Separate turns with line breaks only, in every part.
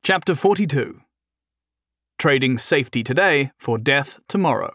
Chapter 42. Trading safety today for death tomorrow.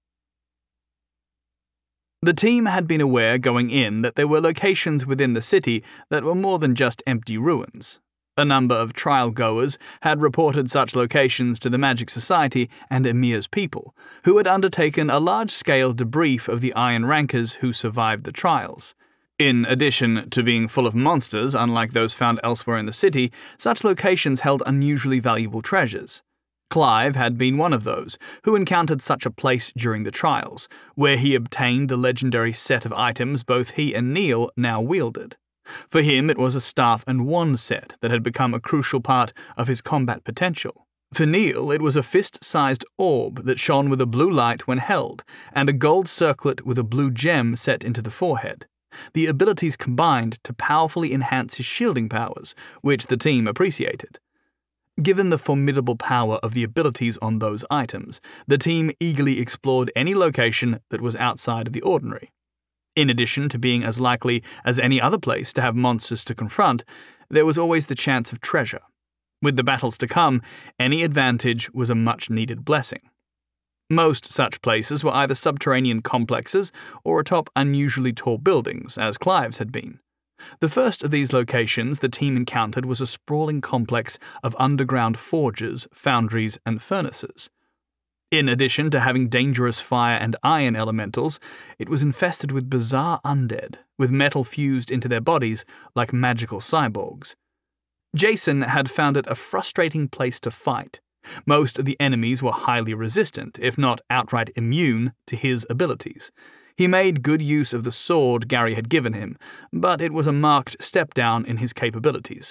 The team had been aware going in that there were locations within the city that were more than just empty ruins. A number of trial goers had reported such locations to the Magic Society and Emir's people, who had undertaken a large-scale debrief of the Iron Rankers who survived the trials. In addition to being full of monsters, unlike those found elsewhere in the city, such locations held unusually valuable treasures. Clive had been one of those who encountered such a place during the trials, where he obtained the legendary set of items both he and Neil now wielded. For him, it was a staff and wand set that had become a crucial part of his combat potential. For Neil, it was a fist-sized orb that shone with a blue light when held, and a gold circlet with a blue gem set into the forehead. The abilities combined to powerfully enhance his shielding powers, which the team appreciated. Given the formidable power of the abilities on those items, the team eagerly explored any location that was outside of the ordinary. In addition to being as likely as any other place to have monsters to confront, there was always the chance of treasure. With the battles to come, any advantage was a much-needed blessing. Most such places were either subterranean complexes or atop unusually tall buildings, as Clive's had been. The first of these locations the team encountered was a sprawling complex of underground forges, foundries, and furnaces. In addition to having dangerous fire and iron elementals, it was infested with bizarre undead, with metal fused into their bodies like magical cyborgs. Jason had found it a frustrating place to fight. Most of the enemies were highly resistant, if not outright immune, to his abilities. He made good use of the sword Gary had given him, but it was a marked step down in his capabilities.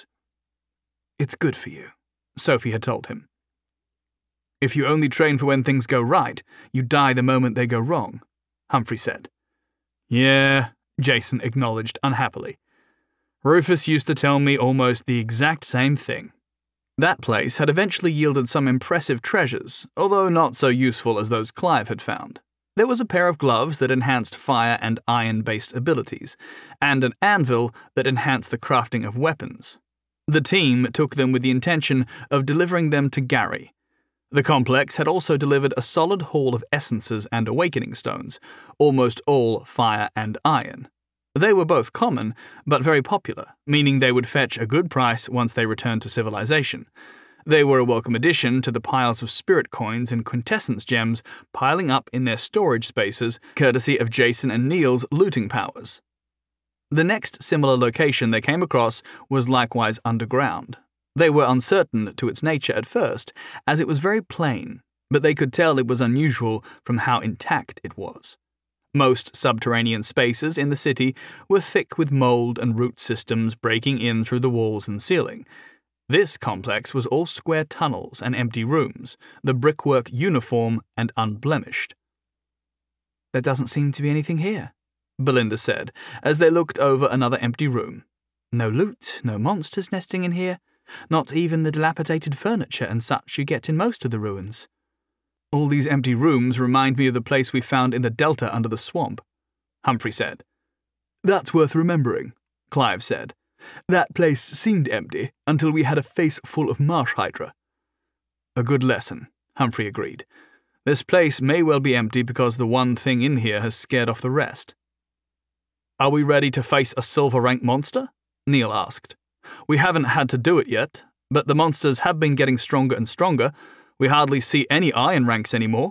"It's good for you," Sophie had told him. "If you only train for when things go right, you die the moment they go wrong," Humphrey said. "Yeah," Jason acknowledged unhappily. "Rufus used to tell me almost the exact same thing." That place had eventually yielded some impressive treasures, although not so useful as those Clive had found. There was a pair of gloves that enhanced fire and iron-based abilities, and an anvil that enhanced the crafting of weapons. The team took them with the intention of delivering them to Gary. The complex had also delivered a solid haul of essences and awakening stones, almost all fire and iron. They were both common, but very popular, meaning they would fetch a good price once they returned to civilization. They were a welcome addition to the piles of spirit coins and quintessence gems piling up in their storage spaces, courtesy of Jason and Neil's looting powers. The next similar location they came across was likewise underground. They were uncertain to its nature at first, as it was very plain, but they could tell it was unusual from how intact it was. Most subterranean spaces in the city were thick with mold and root systems breaking in through the walls and ceiling. This complex was all square tunnels and empty rooms, the brickwork uniform and unblemished. "There doesn't seem to be anything here," Belinda said, as they looked over another empty room. "No loot, no monsters nesting in here, not even the dilapidated furniture and such you get in most of the ruins. All these empty rooms remind me of the place we found in the delta under the swamp," Humphrey said. "That's worth remembering," Clive said. "That place seemed empty until we had a face full of marsh hydra." "A good lesson," Humphrey agreed. "This place may well be empty because the one thing in here has scared off the rest." "Are we ready to face a silver rank monster?" Neil asked. "We haven't had to do it yet, but the monsters have been getting stronger and stronger. We hardly see any iron ranks anymore."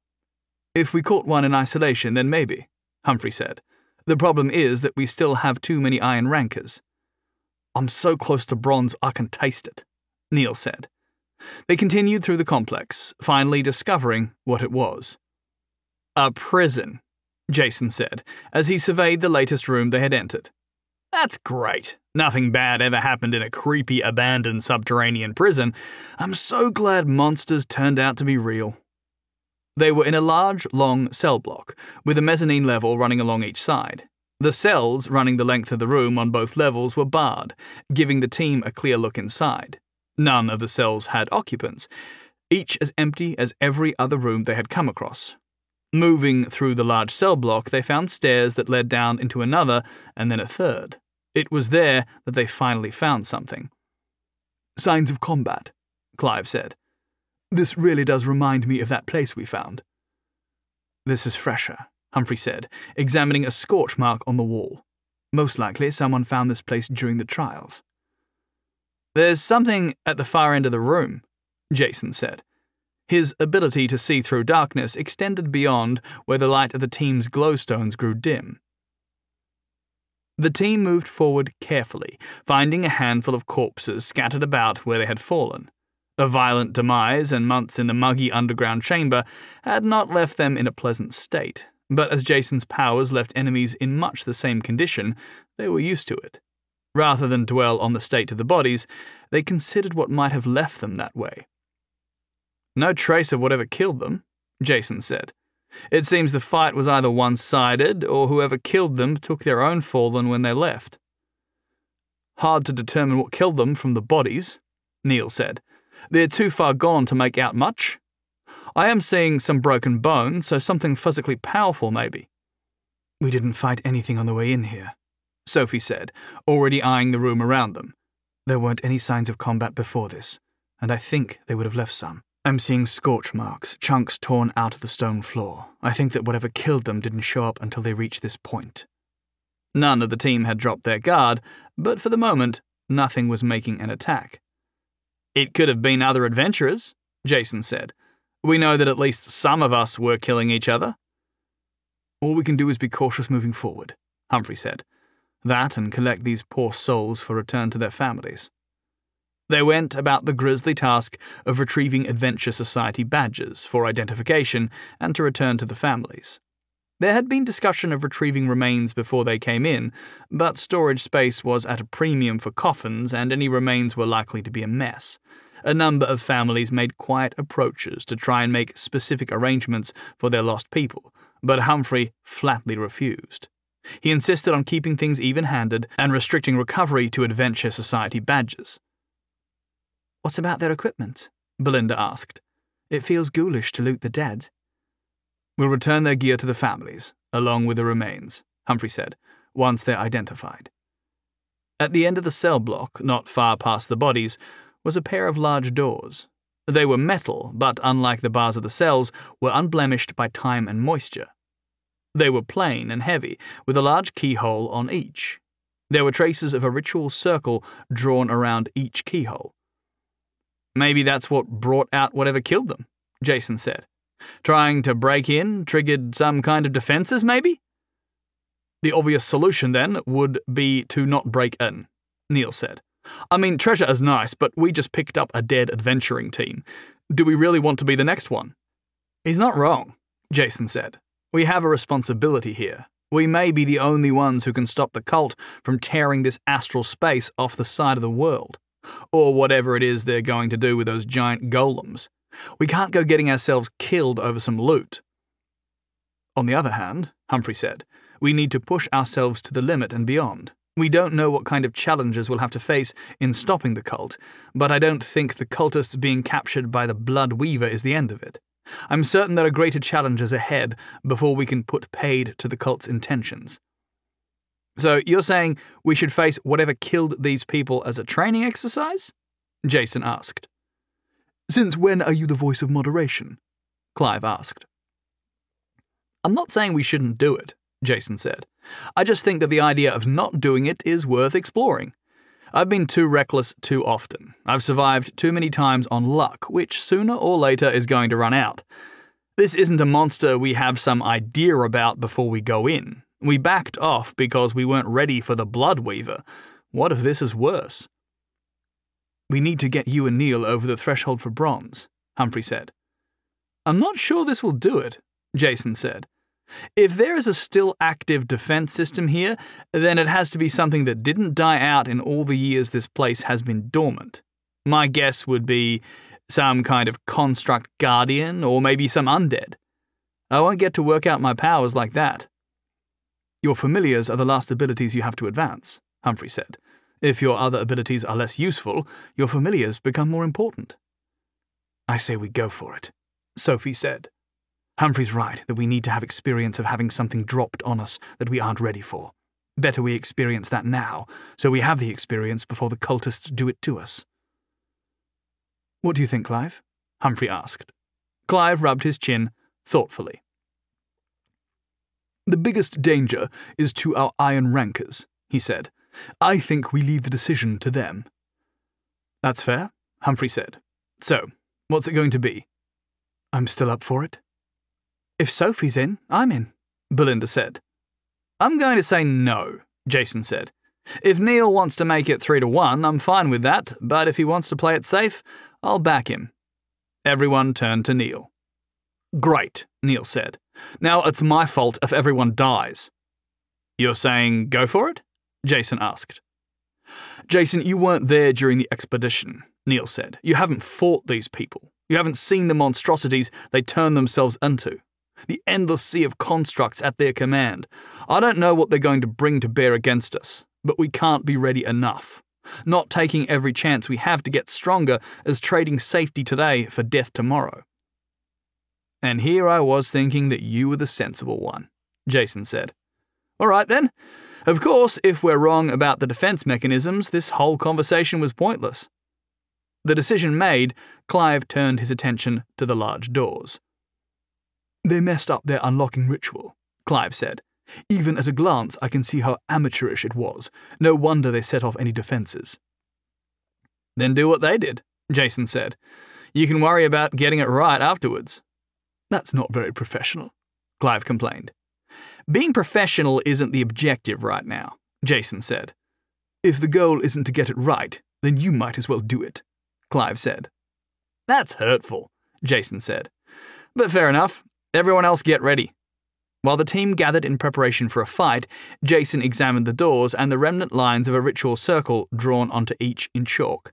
"If we caught one in isolation, then maybe," Humphrey said. "The problem is that we still have too many iron rankers." "I'm so close to bronze I can taste it," Neil said. They continued through the complex, finally discovering what it was. "A prison," Jason said, as he surveyed the latest room they had entered. "That's great. Nothing bad ever happened in a creepy, abandoned subterranean prison. I'm so glad monsters turned out to be real." They were in a large, long cell block, with a mezzanine level running along each side. The cells running the length of the room on both levels were barred, giving the team a clear look inside. None of the cells had occupants, each as empty as every other room they had come across. Moving through the large cell block, they found stairs that led down into another and then a third. It was there that they finally found something. "Signs of combat," Clive said. "This really does remind me of that place we found." "This is fresher," Humphrey said, examining a scorch mark on the wall. "Most likely someone found this place during the trials." "There's something at the far end of the room," Jason said. His ability to see through darkness extended beyond where the light of the team's glowstones grew dim. The team moved forward carefully, finding a handful of corpses scattered about where they had fallen. A violent demise and months in the muggy underground chamber had not left them in a pleasant state, but as Jason's powers left enemies in much the same condition, they were used to it. Rather than dwell on the state of the bodies, they considered what might have left them that way. "No trace of whatever killed them," Jason said. "It seems the fight was either one-sided, or whoever killed them took their own fallen when they left." "Hard to determine what killed them from the bodies," Neil said. "They're too far gone to make out much. I am seeing some broken bones, so something physically powerful maybe." "We didn't fight anything on the way in here," Sophie said, already eyeing the room around them. "There weren't any signs of combat before this, and I think they would have left some. I'm seeing scorch marks, chunks torn out of the stone floor. I think that whatever killed them didn't show up until they reached this point." None of the team had dropped their guard, but for the moment, nothing was making an attack. "It could have been other adventurers," Jason said. "We know that at least some of us were killing each other." "All we can do is be cautious moving forward," Humphrey said. "That and collect these poor souls for return to their families." They went about the grisly task of retrieving Adventure Society badges for identification and to return to the families. There had been discussion of retrieving remains before they came in, but storage space was at a premium for coffins and any remains were likely to be a mess. A number of families made quiet approaches to try and make specific arrangements for their lost people, but Humphrey flatly refused. He insisted on keeping things even-handed and restricting recovery to Adventure Society badges.
"What about their equipment?" Belinda asked. "It feels ghoulish to loot the dead."
"We'll return their gear to the families, along with the remains," Humphrey said, "once they're identified." At the end of the cell block, not far past the bodies, was a pair of large doors. They were metal, but unlike the bars of the cells, were unblemished by time and moisture. They were plain and heavy, with a large keyhole on each. There were traces of a ritual circle drawn around each keyhole. "Maybe that's what brought out whatever killed them," Jason said. "Trying to break in triggered some kind of defenses, maybe?" "The obvious solution, then, would be to not break in," Neil said. "I mean, treasure is nice, but we just picked up a dead adventuring team. Do we really want to be the next one?" "He's not wrong," Jason said. "We have a responsibility here. We may be the only ones who can stop the cult from tearing this astral space off the side of the world. Or whatever it is they're going to do with those giant golems. We can't go getting ourselves killed over some loot." "On the other hand," Humphrey said, "we need to push ourselves to the limit and beyond. We don't know what kind of challenges we'll have to face in stopping the cult, but I don't think the cultists being captured by the Blood Weaver is the end of it. I'm certain there are greater challenges ahead before we can put paid to the cult's intentions." "So you're saying we should face whatever killed these people as a training exercise?" Jason asked.
"Since when are you the voice of moderation?"
Clive asked. "I'm not saying we shouldn't do it," Jason said. "I just think that the idea of not doing it is worth exploring. I've been too reckless too often. I've survived too many times on luck, which sooner or later is going to run out. This isn't a monster we have some idea about before we go in. We backed off because we weren't ready for the Blood Weaver. What if this is worse?" "We need to get you and Neil over the threshold for bronze," Humphrey said. "I'm not sure this will do it," Jason said. "If there is a still active defense system here, then it has to be something that didn't die out in all the years this place has been dormant. My guess would be some kind of construct guardian, or maybe some undead. I won't get to work out my powers like that." "Your familiars are the last abilities you have to advance," Humphrey said. "If your other abilities are less useful, your familiars become more important."
"I say we go for it," Sophie said. "Humphrey's right that we need to have experience of having something dropped on us that we aren't ready for. Better we experience that now, so we have the experience before the cultists do it to us." What do you think, Clive? Humphrey asked.
Clive rubbed his chin thoughtfully.
The biggest danger is to our iron rankers, he said. I think we leave the decision to them.
That's fair, Humphrey said. So, what's it going to be?
I'm still up for it.
If Sophie's in, I'm in,
Belinda said. I'm going to say no, Jason said. If Neil wants to make it 3-1, I'm fine with that, but if he wants to play it safe, I'll back him. Everyone turned to Neil. Great, Neil said. Now it's my fault if everyone dies. You're saying go for it? Jason asked.
Jason, you weren't there during the expedition, Neil said. You haven't fought these people. You haven't seen the monstrosities they turn themselves into. The endless sea of constructs at their command. I don't know what they're going to bring to bear against us, but we can't be ready enough. Not taking every chance we have to get stronger is trading safety today for death tomorrow.
And here I was thinking that you were the sensible one, Jason said. All right then. Of course, if we're wrong about the defense mechanisms, this whole conversation was pointless. The decision made, Clive turned his attention to the large doors.
They messed up their unlocking ritual, Clive said. Even at a glance, I can see how amateurish it was. No wonder they set off any defenses.
Then do what they did, Jason said. You can worry about getting it right afterwards.
That's not very professional, Clive complained.
Being professional isn't the objective right now, Jason said.
If the goal isn't to get it right, then you might as well do it, Clive said.
That's hurtful, Jason said. But fair enough. Everyone else get ready. While the team gathered in preparation for a fight, Jason examined the doors and the remnant lines of a ritual circle drawn onto each in chalk.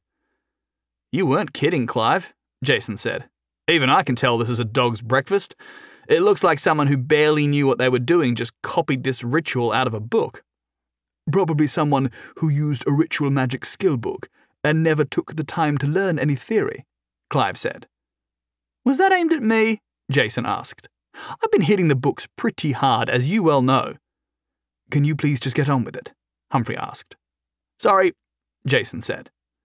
You weren't kidding, Clive, Jason said. Even I can tell this is a dog's breakfast. It looks like someone who barely knew what they were doing just copied this ritual out of a book.
Probably someone who used a ritual magic skill book and never took the time to learn any theory, Clive said.
Was that aimed at me? Jason asked. I've been hitting the books pretty hard, as you well know.
Can you please just get on with it? Humphrey asked.
Sorry, Jason said.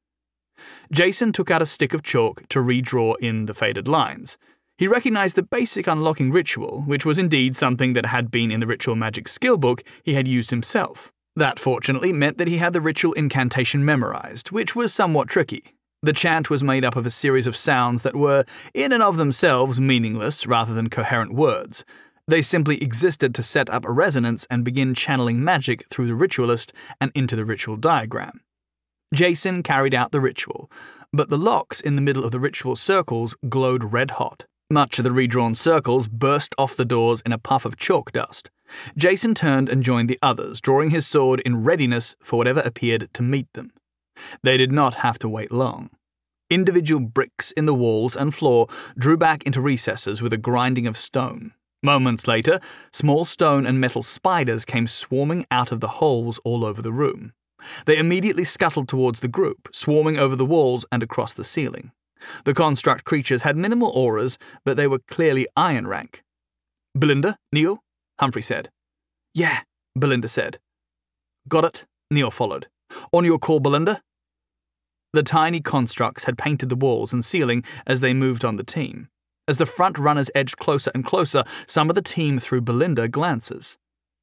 Jason took out a stick of chalk to redraw in the faded lines. He recognized the basic unlocking ritual, which was indeed something that had been in the ritual magic skill book he had used himself. That, fortunately, meant that he had the ritual incantation memorized, which was somewhat tricky. The chant was made up of a series of sounds that were, in and of themselves, meaningless rather than coherent words. They simply existed to set up a resonance and begin channeling magic through the ritualist and into the ritual diagram. Jason carried out the ritual, but the locks in the middle of the ritual circles glowed red-hot. Much of the redrawn circles burst off the doors in a puff of chalk dust. Jason turned and joined the others, drawing his sword in readiness for whatever appeared to meet them. They did not have to wait long. Individual bricks in the walls and floor drew back into recesses with a grinding of stone. Moments later, small stone and metal spiders came swarming out of the holes all over the room. They immediately scuttled towards the group, swarming over the walls and across the ceiling. The construct creatures had minimal auras, but they were clearly iron rank. Belinda, Neil? Humphrey said.
Yeah,
Belinda said. Got it, Neil followed. On your call, Belinda. The tiny constructs had painted the walls and ceiling as they moved on the team. As the front runners edged closer and closer, some of the team threw Belinda glances.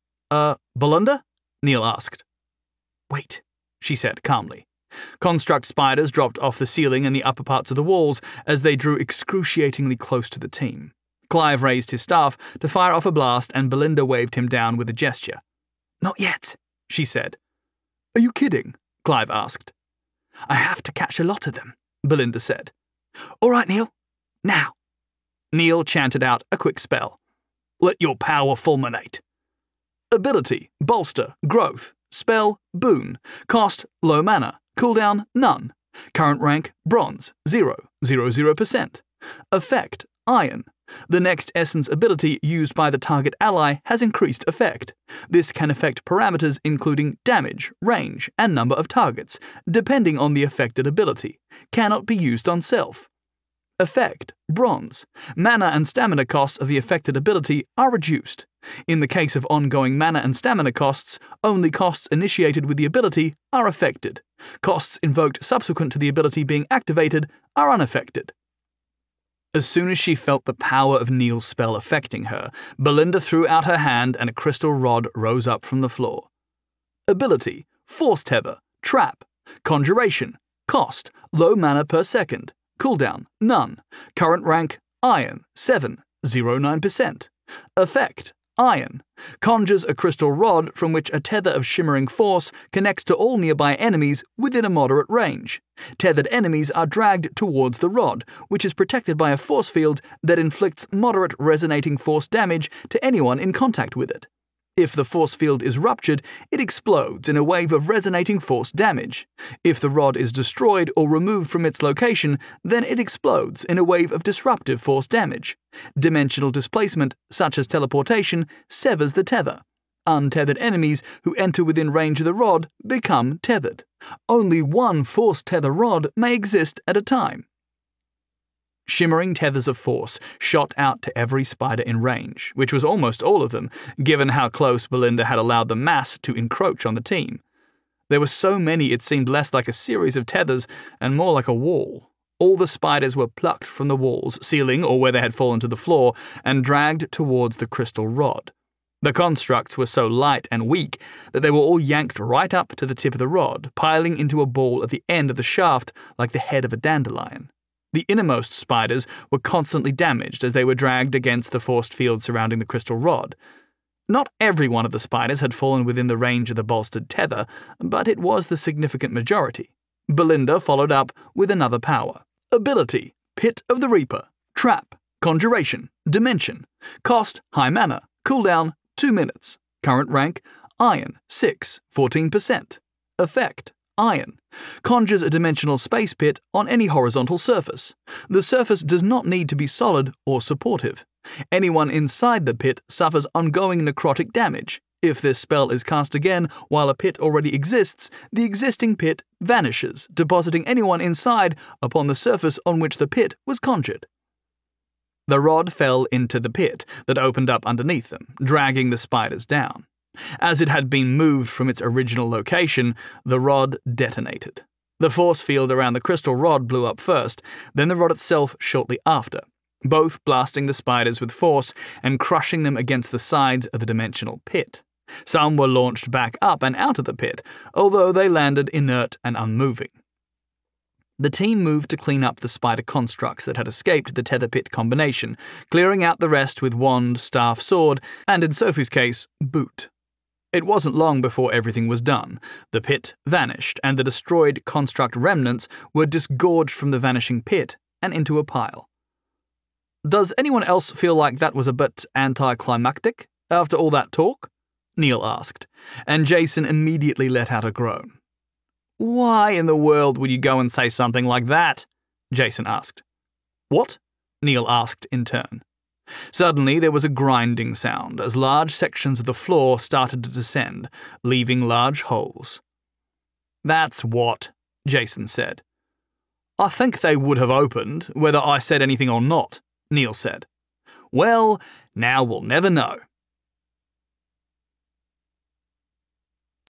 Belinda? Neil asked.
Wait,
she said calmly. Construct spiders dropped off the ceiling and the upper parts of the walls as they drew excruciatingly close to the team. Clive raised his staff to fire off a blast and Belinda waved him down with a gesture.
Not yet,
she said.
Are you kidding?
Clive asked.
I have to catch a lot of them,
Belinda said.
All right, Neil. Now.
Neil chanted out a quick spell. Let your power fulminate. Ability, bolster, growth, spell, boon. Cost, low mana. Cooldown, none. Current rank, bronze, 0%. Effect, iron. The next essence ability used by the target ally has increased effect. This can affect parameters including damage, range, and number of targets, depending on the affected ability. Cannot be used on self. Effect: bronze. Mana and stamina costs of the affected ability are reduced. In the case of ongoing mana and stamina costs, only costs initiated with the ability are affected. Costs invoked subsequent to the ability being activated are unaffected. As soon as she felt the power of Neil's spell affecting her, Belinda threw out her hand and a crystal rod rose up from the floor. Ability: Force Tether, Trap, Conjuration, Cost, low mana per second. Cooldown: none. Current rank: Iron, 7.09%. Effect: Iron. Conjures a crystal rod from which a tether of shimmering force connects to all nearby enemies within a moderate range. Tethered enemies are dragged towards the rod, which is protected by a force field that inflicts moderate resonating force damage to anyone in contact with it. If the force field is ruptured, it explodes in a wave of resonating force damage. If the rod is destroyed or removed from its location, then it explodes in a wave of disruptive force damage. Dimensional displacement, such as teleportation, severs the tether. Untethered enemies who enter within range of the rod become tethered. Only one force tether rod may exist at a time. Shimmering tethers of force shot out to every spider in range, which was almost all of them, given how close Belinda had allowed the mass to encroach on the team. There were so many it seemed less like a series of tethers and more like a wall. All the spiders were plucked from the walls, ceiling, or where they had fallen to the floor, and dragged towards the crystal rod. The constructs were so light and weak that they were all yanked right up to the tip of the rod, piling into a ball at the end of the shaft like the head of a dandelion. The innermost spiders were constantly damaged as they were dragged against the forced field surrounding the crystal rod. Not every one of the spiders had fallen within the range of the bolstered tether, but it was the significant majority. Belinda followed up with another power. Ability: Pit of the Reaper, Trap, Conjuration, Dimension. Cost: high mana. Cooldown: 2 minutes. Current rank: Iron, 6.14%. Effect: Iron. Conjures a dimensional space pit on any horizontal surface. The surface does not need to be solid or supportive. Anyone inside the pit suffers ongoing necrotic damage. If this spell is cast again while a pit already exists, the existing pit vanishes, depositing anyone inside upon the surface on which the pit was conjured. The rod fell into the pit that opened up underneath them, dragging the spiders down. As it had been moved from its original location, the rod detonated. The force field around the crystal rod blew up first, then the rod itself shortly after, both blasting the spiders with force and crushing them against the sides of the dimensional pit. Some were launched back up and out of the pit, although they landed inert and unmoving. The team moved to clean up the spider constructs that had escaped the tether pit combination, clearing out the rest with wand, staff, sword, and in Sophie's case, boot. It wasn't long before everything was done. The pit vanished, and the destroyed construct remnants were disgorged from the vanishing pit and into a pile. Does anyone else feel like that was a bit anticlimactic after all that talk? Neil asked, and Jason immediately let out a groan. Why in the world would you go and say something like that? Jason asked. What? Neil asked in turn. Suddenly there was a grinding sound as large sections of the floor started to descend, leaving large holes. That's what, Jason said. I think they would have opened, whether I said anything or not, Neil said. Well, now we'll never know.